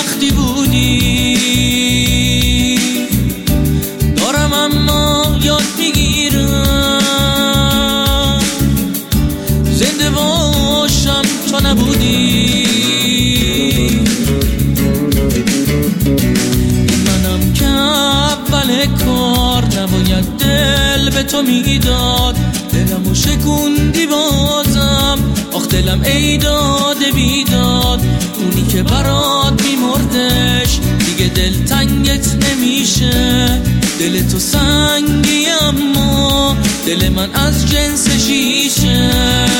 وقتی بودی دارم اما یاد میگیرم زنده باشم تا نبودی. منم که اول کار نباید دل به تو میداد، دلمو شکوندی بازم، آخ دلم ای داده بیداد. اونی که برات میمردش دیگه دل تنگت نمیشه، دل تو سنگی اما دل من از جنس شیشه.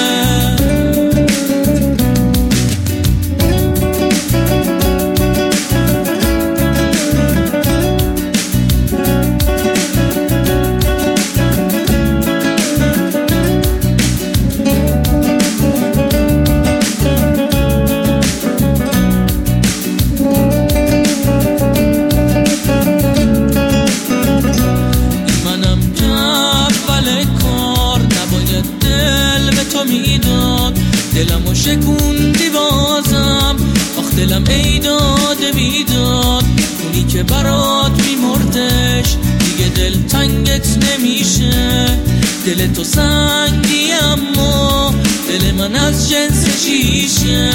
دلمو شکوندی بازم، آخ دلم ای داده بیداد. اونی که برات میمردش دیگه دل تنگت نمیشه، دل تو سنگی اما دل من از جنس شیشه.